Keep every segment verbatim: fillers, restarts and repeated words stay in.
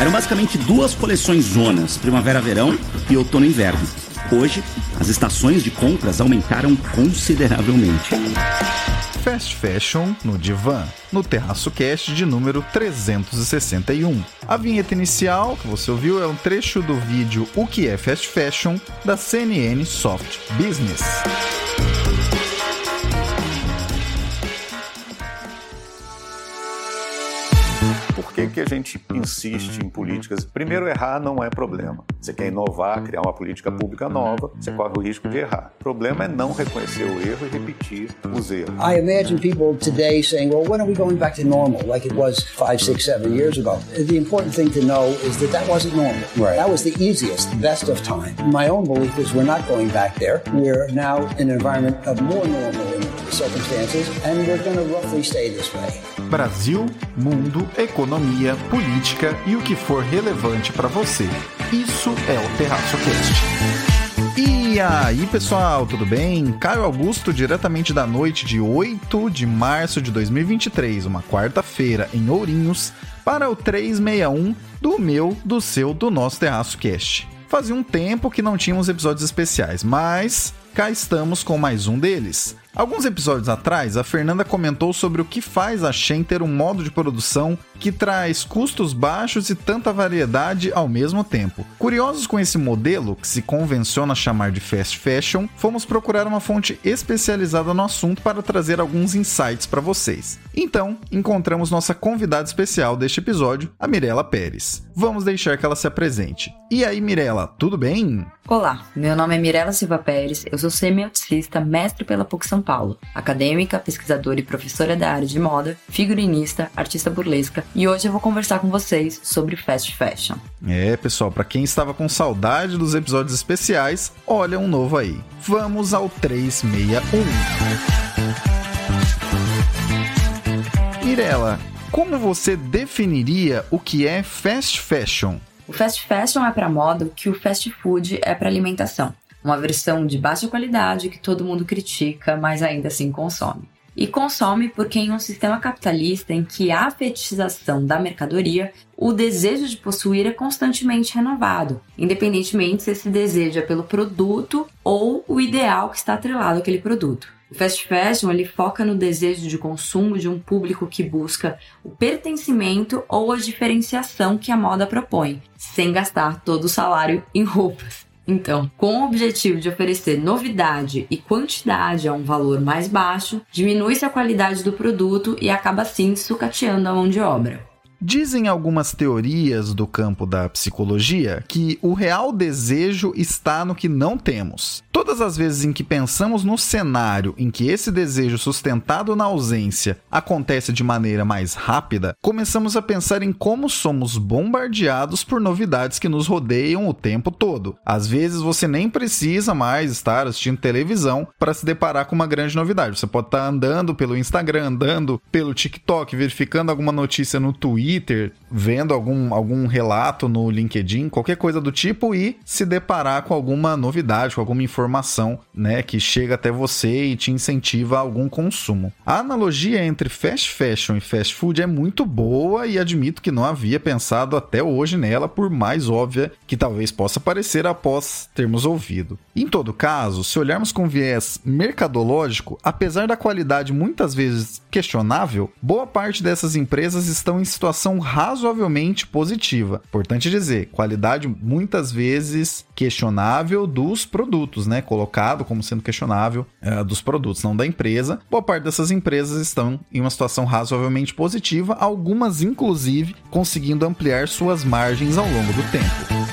Eram basicamente duas coleções zonas, primavera-verão e outono-inverno. Hoje, as estações de compras aumentaram consideravelmente. Fast Fashion no Divã, no Terraço Cast de número trezentos e sessenta e um. A vinheta inicial que você ouviu é um trecho do vídeo O que é Fast Fashion da C N N Soft Business. Por que que a gente insiste em políticas? Primeiro, errar não é problema. Você quer inovar, criar uma política pública nova, você corre o risco de errar. O problema é não reconhecer o erro e repetir os erros. I imagine people today saying, well, when are we going back to normal, like it was five, six, seven years ago? The important thing to know is that that wasn't normal. Right. That was the easiest, the best of time. My own belief is we're not going back there. We're now in an environment of more normal circumstances, and we're going to roughly stay this way. Brasil, mundo, economia, política e o que for relevante para você. Isso é o Terraço Cast. E aí, pessoal, tudo bem? Caio Augusto, diretamente da noite de oito de março de dois mil e vinte e três, uma quarta-feira em Ourinhos, para o trezentos e sessenta e um do meu, do seu, do nosso Terraço Cast. Fazia um tempo que não tínhamos episódios especiais, mas cá estamos com mais um deles. Alguns episódios atrás, a Fernanda comentou sobre o que faz a Shein ter um modo de produção que traz custos baixos e tanta variedade ao mesmo tempo. Curiosos com esse modelo, que se convenciona chamar de fast fashion, fomos procurar uma fonte especializada no assunto para trazer alguns insights para vocês. Então, encontramos nossa convidada especial deste episódio, a Mirela Pérez. Vamos deixar que ela se apresente. E aí, Mirela, tudo bem? Olá, meu nome é Mirela Silva Pérez, eu sou semioticista, mestre pela P U C São Paulo, acadêmica, pesquisadora e professora da área de moda, figurinista, artista burlesca, e hoje eu vou conversar com vocês sobre fast fashion. É, pessoal, para quem estava com saudade dos episódios especiais, olha um novo aí. Vamos ao trezentos e sessenta e um. Mirela, como você definiria o que é fast fashion? O fast fashion é para moda o que o fast food é para alimentação. Uma versão de baixa qualidade que todo mundo critica, mas ainda assim consome. E consome porque em um sistema capitalista em que a fetichização da mercadoria, o desejo de possuir é constantemente renovado, independentemente se esse desejo é pelo produto ou o ideal que está atrelado àquele produto. O fast fashion ele foca no desejo de consumo de um público que busca o pertencimento ou a diferenciação que a moda propõe, sem gastar todo o salário em roupas. Então, com o objetivo de oferecer novidade e quantidade a um valor mais baixo, diminui-se a qualidade do produto e acaba assim sucateando a mão de obra. Dizem algumas teorias do campo da psicologia que o real desejo está no que não temos. Todas as vezes em que pensamos no cenário em que esse desejo sustentado na ausência acontece de maneira mais rápida, começamos a pensar em como somos bombardeados por novidades que nos rodeiam o tempo todo. Às vezes você nem precisa mais estar assistindo televisão para se deparar com uma grande novidade. Você pode estar andando pelo Instagram, andando pelo TikTok, verificando alguma notícia no Twitter, Twitter, vendo algum, algum relato no LinkedIn, qualquer coisa do tipo, e se deparar com alguma novidade, com alguma informação, né, que chega até você e te incentiva a algum consumo. A analogia entre fast fashion e fast food é muito boa e admito que não havia pensado até hoje nela, por mais óbvia que talvez possa parecer após termos ouvido. Em todo caso, se olharmos com viés mercadológico, apesar da qualidade muitas vezes questionável, boa parte dessas empresas estão em situação razoavelmente positiva. Importante dizer, qualidade muitas vezes questionável dos produtos, né? Colocado como sendo questionável uh, dos produtos, não da empresa. Boa parte dessas empresas estão em uma situação razoavelmente positiva, algumas inclusive conseguindo ampliar suas margens ao longo do tempo.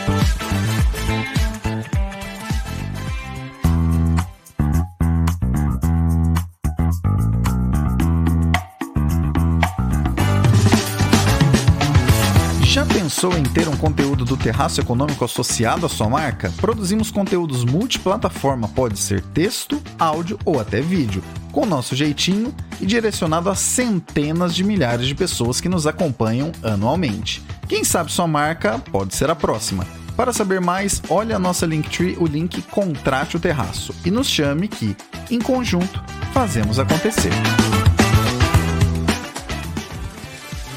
Já pensou em ter um conteúdo do Terraço Econômico associado à sua marca? Produzimos conteúdos multiplataforma, pode ser texto, áudio ou até vídeo, com o nosso jeitinho e direcionado a centenas de milhares de pessoas que nos acompanham anualmente. Quem sabe sua marca pode ser a próxima. Para saber mais, olhe a nossa Linktree, o link Contrate o Terraço, e nos chame que, em conjunto, fazemos acontecer.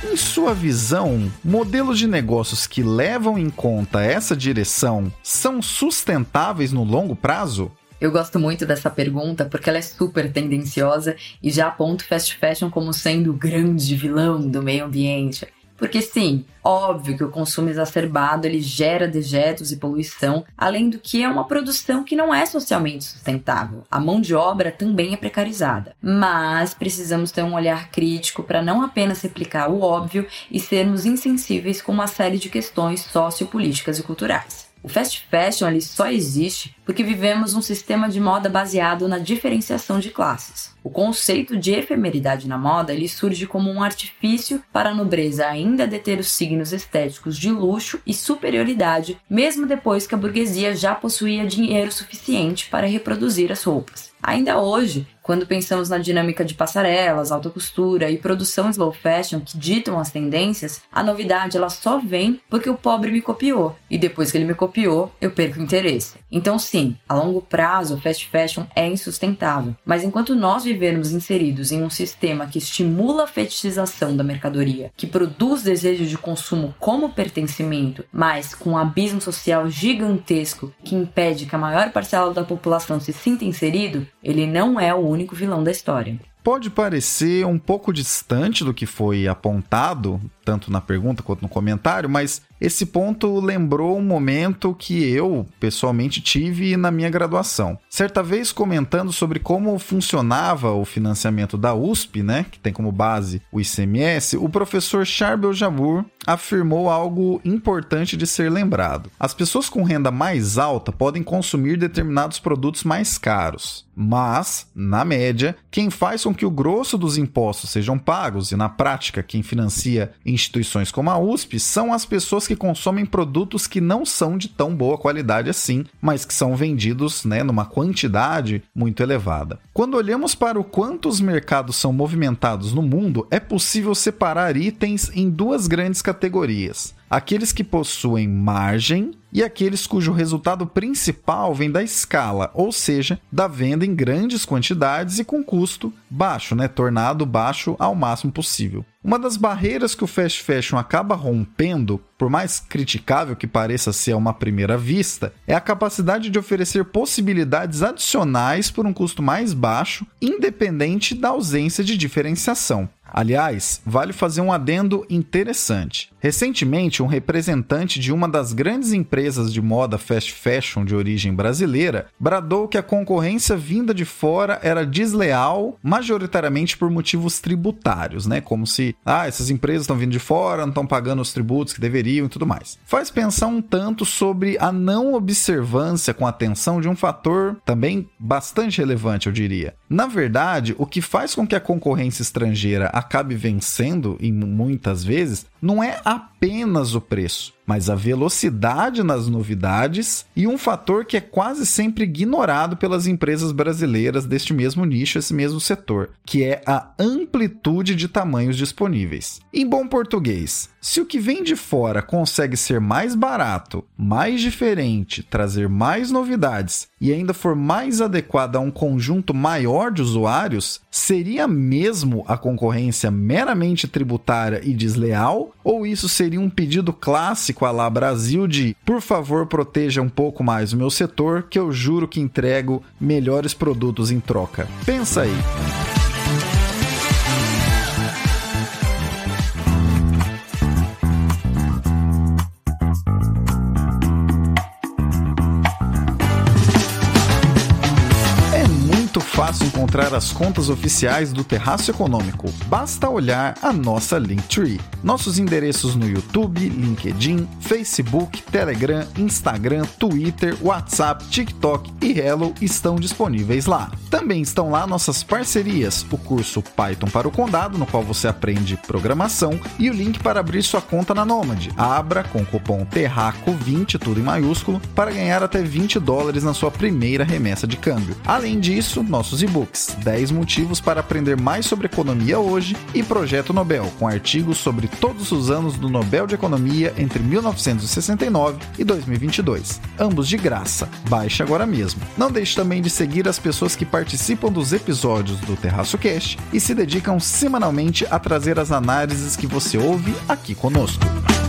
Em sua visão, modelos de negócios que levam em conta essa direção são sustentáveis no longo prazo? Eu gosto muito dessa pergunta porque ela é super tendenciosa e já aponta o fast fashion como sendo o grande vilão do meio ambiente. Porque sim, óbvio que o consumo exacerbado ele gera dejetos e poluição, além do que é uma produção que não é socialmente sustentável. A mão de obra também é precarizada. Mas precisamos ter um olhar crítico para não apenas replicar o óbvio e sermos insensíveis com uma série de questões sociopolíticas e culturais. O fast fashion ele só existe porque vivemos um sistema de moda baseado na diferenciação de classes. O conceito de efemeridade na moda ele surge como um artifício para a nobreza ainda deter os signos estéticos de luxo e superioridade, mesmo depois que a burguesia já possuía dinheiro suficiente para reproduzir as roupas. Ainda hoje, quando pensamos na dinâmica de passarelas, alta costura e produção slow fashion que ditam as tendências, a novidade ela só vem porque o pobre me copiou, e depois que ele me copiou, eu perco o interesse. Então sim, a longo prazo o fast fashion é insustentável, mas enquanto nós vivermos inseridos em um sistema que estimula a fetichização da mercadoria, que produz desejo de consumo como pertencimento, mas com um abismo social gigantesco que impede que a maior parcela da população se sinta inserido, ele não é o único vilão da história. Pode parecer um pouco distante do que foi apontado, tanto na pergunta quanto no comentário, mas esse ponto lembrou um momento que eu, pessoalmente, tive na minha graduação. Certa vez, comentando sobre como funcionava o financiamento da U S P, né, que tem como base o I C M S, o professor Charbel Jabbour afirmou algo importante de ser lembrado. As pessoas com renda mais alta podem consumir determinados produtos mais caros, mas, na média, quem faz com que o grosso dos impostos sejam pagos, e na prática quem financia instituições como a U S P, são as pessoas que consomem produtos que não são de tão boa qualidade assim, mas que são vendidos, né, numa quantidade muito elevada. Quando olhamos para o quanto os mercados são movimentados no mundo, é possível separar itens em duas grandes categorias: aqueles que possuem margem e aqueles cujo resultado principal vem da escala, ou seja, da venda em grandes quantidades e com custo baixo, né, tornado baixo ao máximo possível. Uma das barreiras que o fast fashion acaba rompendo, por mais criticável que pareça ser a uma primeira vista, é a capacidade de oferecer possibilidades adicionais por um custo mais baixo, independente da ausência de diferenciação. Aliás, vale fazer um adendo interessante. Recentemente, um representante de uma das grandes empresas de moda fast fashion de origem brasileira bradou que a concorrência vinda de fora era desleal, majoritariamente por motivos tributários, né? Como se, ah, essas empresas estão vindo de fora, não estão pagando os tributos que deveriam e tudo mais. Faz pensar um tanto sobre a não observância com atenção de um fator também bastante relevante, eu diria. Na verdade, o que faz com que a concorrência estrangeira acabe vencendo, e muitas vezes, não é apenas o preço, mas a velocidade nas novidades e um fator que é quase sempre ignorado pelas empresas brasileiras deste mesmo nicho, esse mesmo setor, que é a amplitude de tamanhos disponíveis. Em bom português, se o que vem de fora consegue ser mais barato, mais diferente, trazer mais novidades e ainda for mais adequado a um conjunto maior de usuários, seria mesmo a concorrência meramente tributária e desleal? Ou isso seria um pedido clássico à la Brasil de, por favor, proteja um pouco mais o meu setor, que eu juro que entrego melhores produtos em troca? Pensa aí. Fácil encontrar as contas oficiais do Terraço Econômico. Basta olhar a nossa Linktree. Nossos endereços no YouTube, LinkedIn, Facebook, Telegram, Instagram, Twitter, WhatsApp, TikTok e Hello estão disponíveis lá. Também estão lá nossas parcerias, o curso Python para o Condado, no qual você aprende programação, e o link para abrir sua conta na Nômade. Abra com o cupom Terraco vinte, tudo em maiúsculo, para ganhar até vinte dólares na sua primeira remessa de câmbio. Além disso, nosso nossos e-books dez motivos para aprender mais sobre economia hoje e Projeto Nobel, com artigos sobre todos os anos do Nobel de Economia entre mil novecentos e sessenta e nove e dois mil e vinte e dois. Ambos de graça. Baixe agora mesmo. Não deixe também de seguir as pessoas que participam dos episódios do Terraço Cast e se dedicam semanalmente a trazer as análises que você ouve aqui conosco.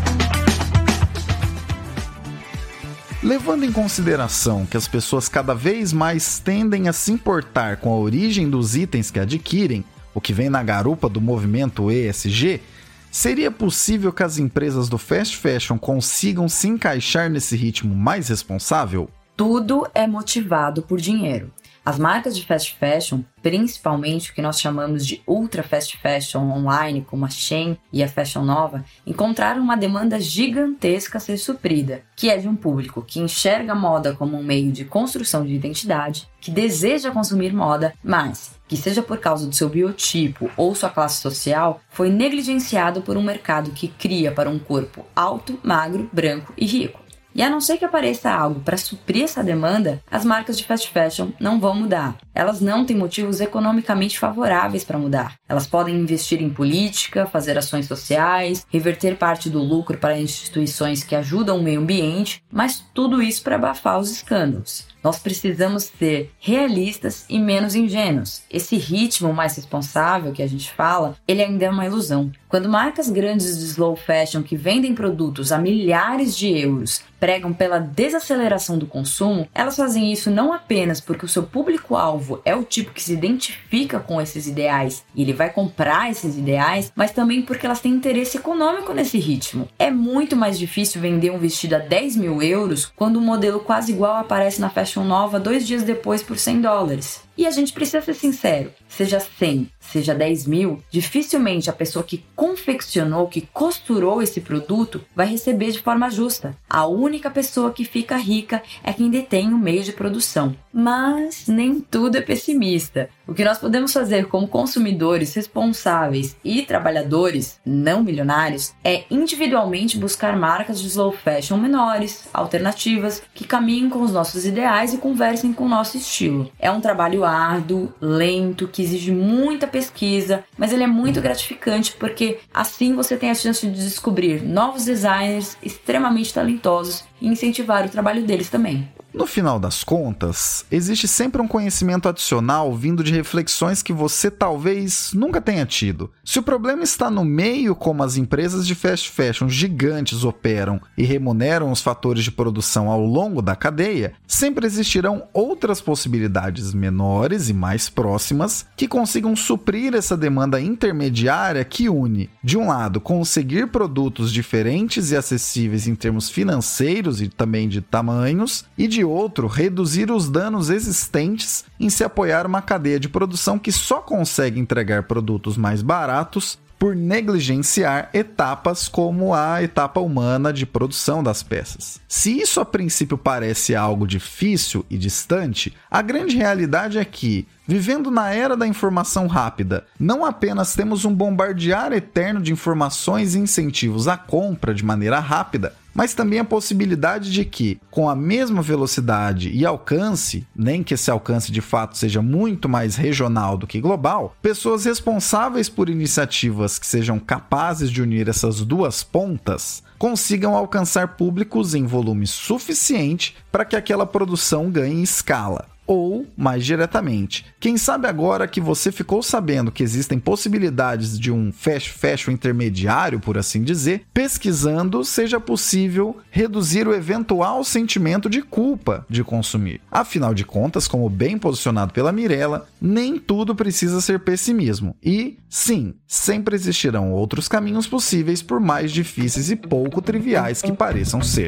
Levando em consideração que as pessoas cada vez mais tendem a se importar com a origem dos itens que adquirem, o que vem na garupa do movimento E S G, seria possível que as empresas do fast fashion consigam se encaixar nesse ritmo mais responsável? Tudo é motivado por dinheiro. As marcas de fast fashion, principalmente o que nós chamamos de ultra fast fashion online, como a Shein e a Fashion Nova, encontraram uma demanda gigantesca a ser suprida, que é de um público que enxerga a moda como um meio de construção de identidade, que deseja consumir moda, mas que seja por causa do seu biotipo ou sua classe social, foi negligenciado por um mercado que cria para um corpo alto, magro, branco e rico. E a não ser que apareça algo para suprir essa demanda, as marcas de fast fashion não vão mudar. Elas não têm motivos economicamente favoráveis para mudar. Elas podem investir em política, fazer ações sociais, reverter parte do lucro para instituições que ajudam o meio ambiente, mas tudo isso para abafar os escândalos. Nós precisamos ser realistas e menos ingênuos. Esse ritmo mais responsável que a gente fala, ele ainda é uma ilusão. Quando marcas grandes de slow fashion que vendem produtos a milhares de euros pregam pela desaceleração do consumo, elas fazem isso não apenas porque o seu público-alvo é o tipo que se identifica com esses ideais e ele vai comprar esses ideais, mas também porque elas têm interesse econômico nesse ritmo. É muito mais difícil vender um vestido a dez mil euros quando um modelo quase igual aparece na Fashion Nova dois dias depois por cem dólares. E a gente precisa ser sincero, seja cem, seja dez mil, dificilmente a pessoa que confeccionou, que costurou esse produto vai receber de forma justa. A única pessoa que fica rica é quem detém o meio de produção. Mas nem tudo é pessimista. O que nós podemos fazer como consumidores responsáveis e trabalhadores não milionários é individualmente buscar marcas de slow fashion menores, alternativas, que caminhem com os nossos ideais e conversem com o nosso estilo. É um trabalho árduo, lento, que exige muita pesquisa, mas ele é muito gratificante porque assim você tem a chance de descobrir novos designers extremamente talentosos e incentivar o trabalho deles também. No final das contas, existe sempre um conhecimento adicional vindo de reflexões que você talvez nunca tenha tido. Se o problema está no meio como as empresas de fast fashion gigantes operam e remuneram os fatores de produção ao longo da cadeia, sempre existirão outras possibilidades menores e mais próximas que consigam suprir essa demanda intermediária que une, de um lado, conseguir produtos diferentes e acessíveis em termos financeiros e também de tamanhos, e de outro, reduzir os danos existentes em se apoiar uma cadeia de produção que só consegue entregar produtos mais baratos por negligenciar etapas como a etapa humana de produção das peças. Se isso a princípio parece algo difícil e distante, a grande realidade é que, vivendo na era da informação rápida, não apenas temos um bombardear eterno de informações e incentivos à compra de maneira rápida, mas também a possibilidade de que, com a mesma velocidade e alcance, nem que esse alcance de fato seja muito mais regional do que global, pessoas responsáveis por iniciativas que sejam capazes de unir essas duas pontas consigam alcançar públicos em volume suficiente para que aquela produção ganhe escala. Ou, mais diretamente, quem sabe agora que você ficou sabendo que existem possibilidades de um fast fashion intermediário, por assim dizer, pesquisando seja possível reduzir o eventual sentimento de culpa de consumir. Afinal de contas, como bem posicionado pela Mirella, nem tudo precisa ser pessimismo. E, sim, sempre existirão outros caminhos possíveis, por mais difíceis e pouco triviais que pareçam ser.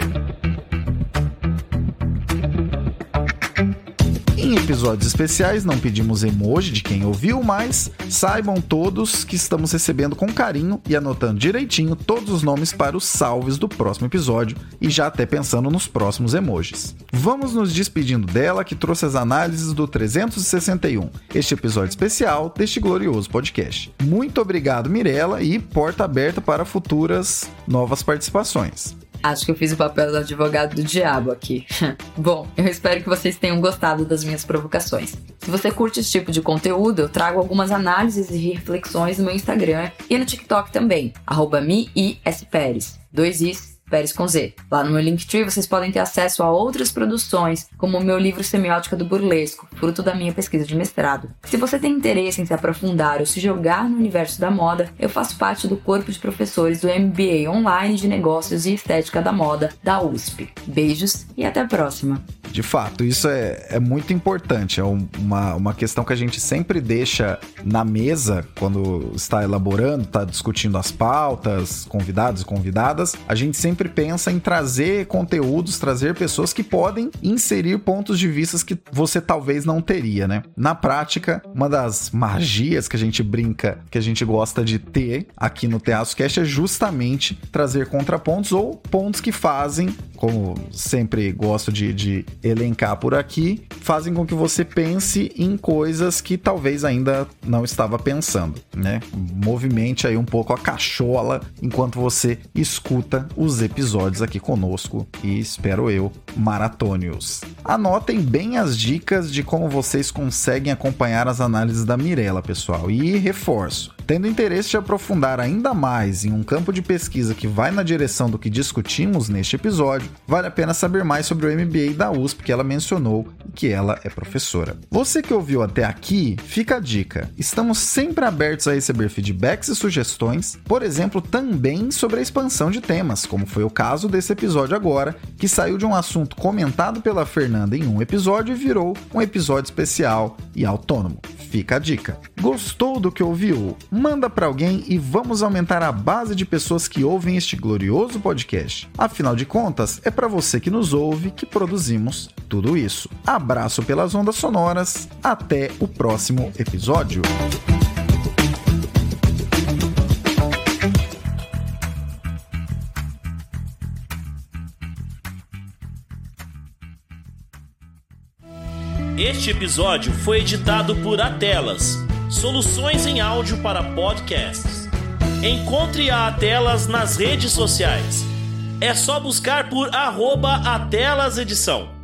Em episódios especiais não pedimos emoji de quem ouviu, mas saibam todos que estamos recebendo com carinho e anotando direitinho todos os nomes para os salves do próximo episódio e já até pensando nos próximos emojis. Vamos nos despedindo dela, que trouxe as análises do trezentos e sessenta e um, este episódio especial deste glorioso podcast. Muito obrigado, Mirella, e porta aberta para futuras novas participações. Acho que eu fiz o papel do advogado do diabo aqui. Bom, eu espero que vocês tenham gostado das minhas provocações. Se você curte esse tipo de conteúdo, eu trago algumas análises e reflexões no meu Instagram e no TikTok também, arroba miisperes, dois is, Pérez com Z. Lá no meu Linktree vocês podem ter acesso a outras produções, como o meu livro Semiótica do Burlesco, fruto da minha pesquisa de mestrado. Se você tem interesse em se aprofundar ou se jogar no universo da moda, eu faço parte do corpo de professores do M B A Online de Negócios e Estética da Moda da U S P. Beijos e até a próxima! De fato, isso é, é muito importante, é uma, uma questão que a gente sempre deixa na mesa quando está elaborando, está discutindo as pautas, convidados e convidadas, a gente sempre pensa em trazer conteúdos, trazer pessoas que podem inserir pontos de vista que você talvez não teria, né? Na prática, uma das magias que a gente brinca, que a gente gosta de ter aqui no TeatroCast é justamente trazer contrapontos ou pontos que fazem, como sempre gosto de, de elencar por aqui, fazem com que você pense em coisas que talvez ainda não estava pensando, né? Movimente aí um pouco a cachola enquanto você escuta os episódios aqui conosco e, espero eu, maratônios. Anotem bem as dicas de como vocês conseguem acompanhar as análises da Mirella, pessoal, e reforço. Tendo interesse de aprofundar ainda mais em um campo de pesquisa que vai na direção do que discutimos neste episódio, vale a pena saber mais sobre o M B A da U S P que ela mencionou e que ela é professora. Você que ouviu até aqui, fica a dica. Estamos sempre abertos a receber feedbacks e sugestões, por exemplo, também sobre a expansão de temas, como foi o caso desse episódio agora, que saiu de um assunto comentado pela Fernanda em um episódio e virou um episódio especial e autônomo. Fica a dica. Gostou do que ouviu? Manda para alguém e vamos aumentar a base de pessoas que ouvem este glorioso podcast. Afinal de contas, é para você que nos ouve que produzimos tudo isso. Abraço pelas ondas sonoras, até o próximo episódio. Este episódio foi editado por Atelas, soluções em áudio para podcasts. Encontre a Atelas nas redes sociais. É só buscar por arroba Atelas Edição.